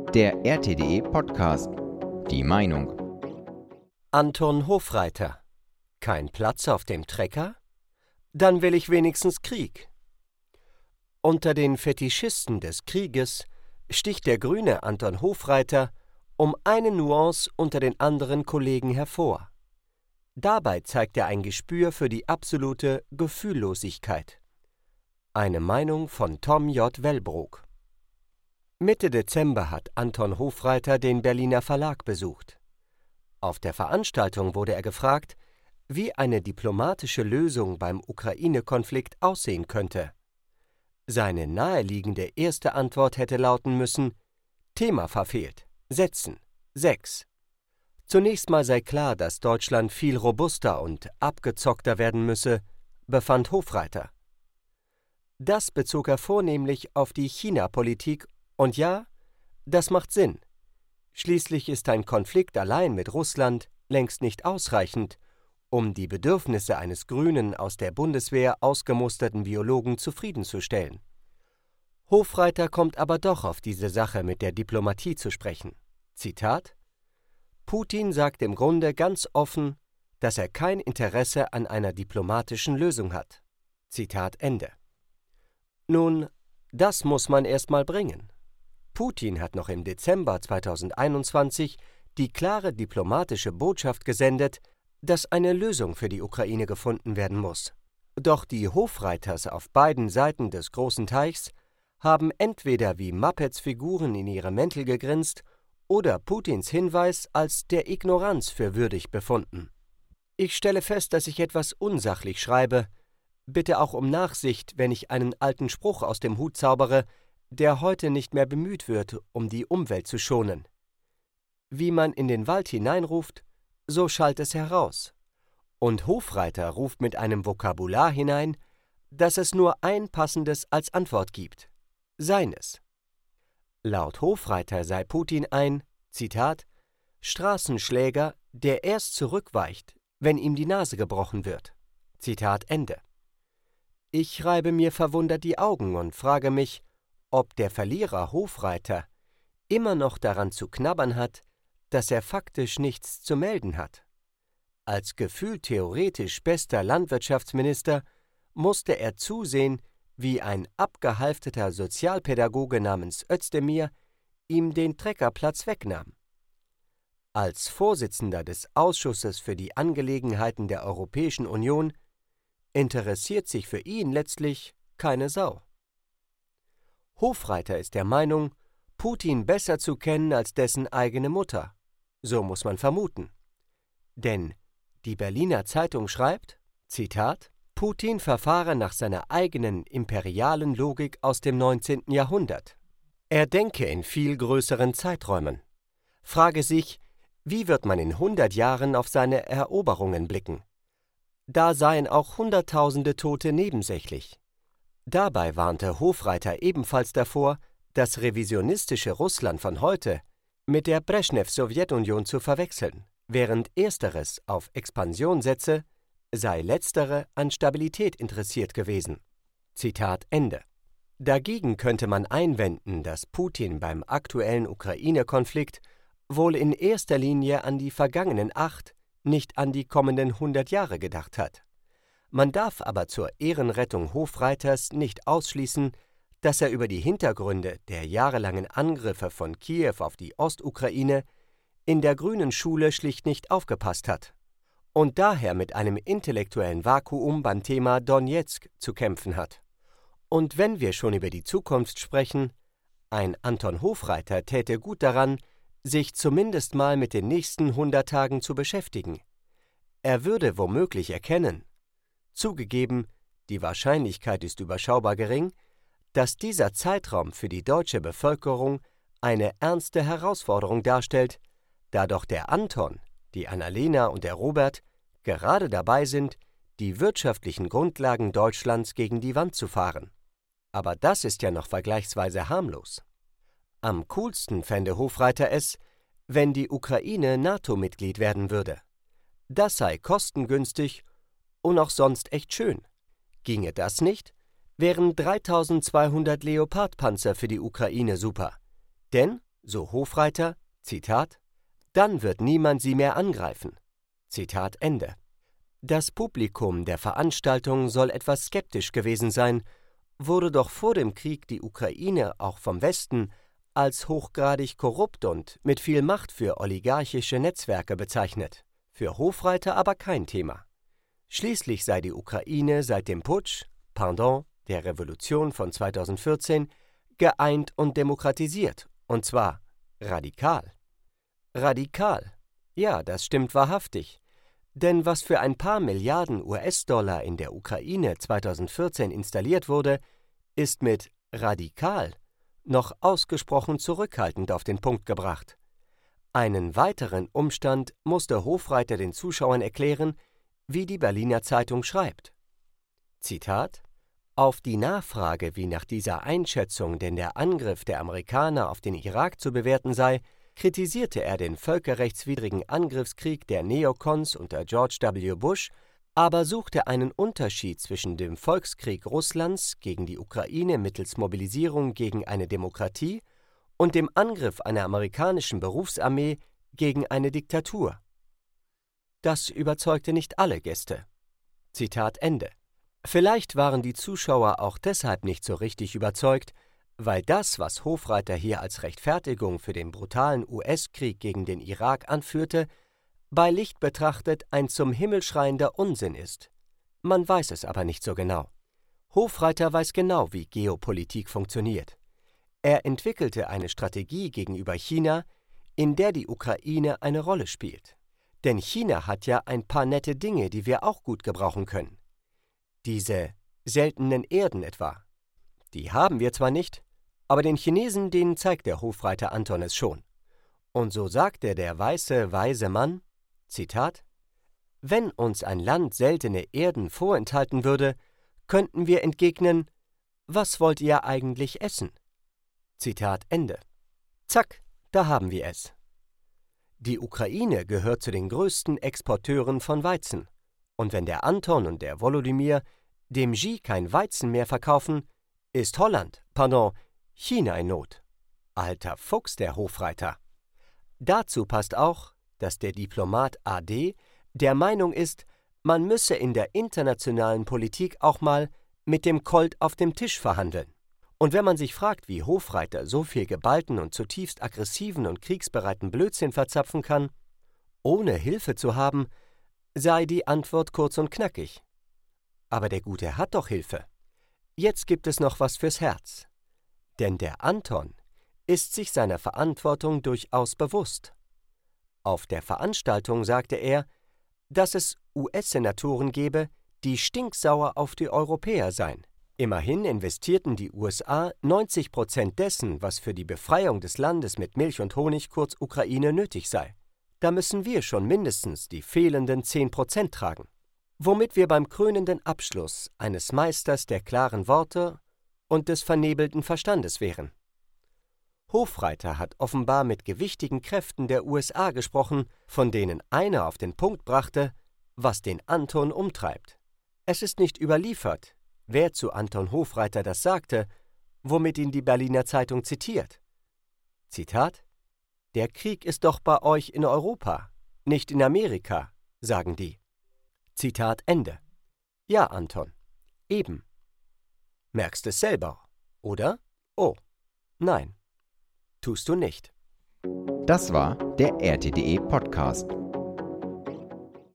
Der RTDE Podcast. Die Meinung. Anton Hofreiter. Kein Platz auf dem Trecker? Dann will ich wenigstens Krieg. Unter den Fetischisten des Krieges sticht der Grüne Anton Hofreiter um eine Nuance unter den anderen Kollegen hervor. Dabei zeigt er ein Gespür für die absolute Gefühllosigkeit. Eine Meinung von Tom J. Wellbrook. Mitte Dezember hat Anton Hofreiter den Berliner Verlag besucht. Auf der Veranstaltung wurde er gefragt, wie eine diplomatische Lösung beim Ukraine-Konflikt aussehen könnte. Seine naheliegende erste Antwort hätte lauten müssen: Thema verfehlt, setzen, 6. Zunächst mal sei klar, dass Deutschland viel robuster und abgezockter werden müsse, befand Hofreiter. Das bezog er vornehmlich auf die China-Politik, und ja, das macht Sinn. Schließlich ist ein Konflikt allein mit Russland längst nicht ausreichend, um die Bedürfnisse eines grünen, aus der Bundeswehr ausgemusterten Biologen zufriedenzustellen. Hofreiter kommt aber doch auf diese Sache mit der Diplomatie zu sprechen. Zitat: Putin sagt im Grunde ganz offen, dass er kein Interesse an einer diplomatischen Lösung hat. Zitat Ende. Nun, das muss man erst mal bringen. Putin hat noch im Dezember 2021 die klare diplomatische Botschaft gesendet, dass eine Lösung für die Ukraine gefunden werden muss. Doch die Hofreiters auf beiden Seiten des großen Teichs haben entweder wie Muppets-Figuren in ihre Mäntel gegrinst oder Putins Hinweis als der Ignoranz für würdig befunden. Ich stelle fest, dass ich etwas unsachlich schreibe. Bitte auch um Nachsicht, wenn ich einen alten Spruch aus dem Hut zaubere, der heute nicht mehr bemüht wird, um die Umwelt zu schonen. Wie man in den Wald hineinruft, so schallt es heraus. Und Hofreiter ruft mit einem Vokabular hinein, dass es nur ein passendes als Antwort gibt: seines. Laut Hofreiter sei Putin ein, Zitat, Straßenschläger, der erst zurückweicht, wenn ihm die Nase gebrochen wird. Zitat Ende. Ich reibe mir verwundert die Augen und frage mich, ob der Verlierer Hofreiter immer noch daran zu knabbern hat, dass er faktisch nichts zu melden hat. Als gefühlt theoretisch bester Landwirtschaftsminister musste er zusehen, wie ein abgehalfterter Sozialpädagoge namens Özdemir ihm den Treckerplatz wegnahm. Als Vorsitzender des Ausschusses für die Angelegenheiten der Europäischen Union interessiert sich für ihn letztlich keine Sau. Hofreiter ist der Meinung, Putin besser zu kennen als dessen eigene Mutter. So muss man vermuten. Denn die Berliner Zeitung schreibt, Zitat, Putin verfahre nach seiner eigenen imperialen Logik aus dem 19. Jahrhundert. Er denke in viel größeren Zeiträumen. Frage sich, wie wird man in 100 Jahren auf seine Eroberungen blicken? Da seien auch Hunderttausende Tote nebensächlich. Dabei warnte Hofreiter ebenfalls davor, das revisionistische Russland von heute mit der Breschnew-Sowjetunion zu verwechseln, während ersteres auf Expansion setze, sei letztere an Stabilität interessiert gewesen. Zitat Ende. Dagegen könnte man einwenden, dass Putin beim aktuellen Ukraine-Konflikt wohl in erster Linie an die vergangenen 8, nicht an die kommenden 100 Jahre gedacht hat. Man darf aber zur Ehrenrettung Hofreiters nicht ausschließen, dass er über die Hintergründe der jahrelangen Angriffe von Kiew auf die Ostukraine in der grünen Schule schlicht nicht aufgepasst hat und daher mit einem intellektuellen Vakuum beim Thema Donezk zu kämpfen hat. Und wenn wir schon über die Zukunft sprechen, ein Anton Hofreiter täte gut daran, sich zumindest mal mit den nächsten 100 Tagen zu beschäftigen. Er würde womöglich erkennen, zugegeben, die Wahrscheinlichkeit ist überschaubar gering, dass dieser Zeitraum für die deutsche Bevölkerung eine ernste Herausforderung darstellt, da doch der Anton, die Annalena und der Robert gerade dabei sind, die wirtschaftlichen Grundlagen Deutschlands gegen die Wand zu fahren. Aber das ist ja noch vergleichsweise harmlos. Am coolsten fände Hofreiter es, wenn die Ukraine NATO-Mitglied werden würde. Das sei kostengünstig und auch sonst echt schön. Ginge das nicht, wären 3200 Leopard-Panzer für die Ukraine super. Denn, So Hofreiter, Zitat, dann wird niemand sie mehr angreifen. Zitat Ende. Das Publikum der Veranstaltung soll etwas skeptisch gewesen sein, wurde doch vor dem Krieg die Ukraine auch vom Westen als hochgradig korrupt und mit viel Macht für oligarchische Netzwerke bezeichnet, für Hofreiter aber kein Thema. Schließlich sei die Ukraine seit dem Putsch, der Revolution von 2014, geeint und demokratisiert, und zwar radikal. Radikal, ja, das stimmt wahrhaftig. Denn was für ein paar Milliarden US-Dollar in der Ukraine 2014 installiert wurde, ist mit radikal noch ausgesprochen zurückhaltend auf den Punkt gebracht. Einen weiteren Umstand musste Hofreiter den Zuschauern erklären, wie die Berliner Zeitung schreibt. Zitat: Auf die Nachfrage, wie nach dieser Einschätzung denn der Angriff der Amerikaner auf den Irak zu bewerten sei, kritisierte er den völkerrechtswidrigen Angriffskrieg der Neokons unter George W. Bush, aber suchte einen Unterschied zwischen dem Volkskrieg Russlands gegen die Ukraine mittels Mobilisierung gegen eine Demokratie und dem Angriff einer amerikanischen Berufsarmee gegen eine Diktatur. Das überzeugte nicht alle Gäste. Zitat Ende. Vielleicht waren die Zuschauer auch deshalb nicht so richtig überzeugt, weil das, was Hofreiter hier als Rechtfertigung für den brutalen US-Krieg gegen den Irak anführte, bei Licht betrachtet ein zum Himmel schreiender Unsinn ist. Man weiß es aber nicht so genau. Hofreiter weiß genau, wie Geopolitik funktioniert. Er entwickelte eine Strategie gegenüber China, in der die Ukraine eine Rolle spielt. Denn China hat ja ein paar nette Dinge, die wir auch gut gebrauchen können. Diese seltenen Erden etwa. Die haben wir zwar nicht, aber den Chinesen, denen zeigt der Hofreiter Anton es schon. Und so sagte der weiße, weise Mann, Zitat, wenn uns ein Land seltene Erden vorenthalten würde, könnten wir entgegnen, was wollt ihr eigentlich essen? Zitat Ende. Zack, da haben wir es. Die Ukraine gehört zu den größten Exporteuren von Weizen. Und wenn der Anton und der Volodymyr dem Xi kein Weizen mehr verkaufen, ist China in Not. Alter Fuchs, der Hofreiter. Dazu passt auch, dass der Diplomat AD der Meinung ist, man müsse in der internationalen Politik auch mal mit dem Colt auf dem Tisch verhandeln. Und wenn man sich fragt, wie Hofreiter so viel geballten und zutiefst aggressiven und kriegsbereiten Blödsinn verzapfen kann, ohne Hilfe zu haben, sei die Antwort kurz und knackig. Aber der Gute hat doch Hilfe. Jetzt gibt es noch was fürs Herz. Denn der Anton ist sich seiner Verantwortung durchaus bewusst. Auf der Veranstaltung sagte er, dass es US-Senatoren gebe, die stinksauer auf die Europäer seien. Immerhin investierten die USA 90% dessen, was für die Befreiung des Landes mit Milch und Honig, kurz Ukraine, nötig sei. Da müssen wir schon mindestens die fehlenden 10% tragen. Womit wir beim krönenden Abschluss eines Meisters der klaren Worte und des vernebelten Verstandes wären. Hofreiter hat offenbar mit gewichtigen Kräften der USA gesprochen, von denen einer auf den Punkt brachte, was den Anton umtreibt. Es ist nicht überliefert, wer zu Anton Hofreiter das sagte, womit ihn die Berliner Zeitung zitiert. Zitat: Der Krieg ist doch bei euch in Europa, nicht in Amerika, sagen die. Zitat Ende. Ja, Anton, eben. Merkst es selber, oder? Oh, nein, tust du nicht. Das war der RTDE Podcast.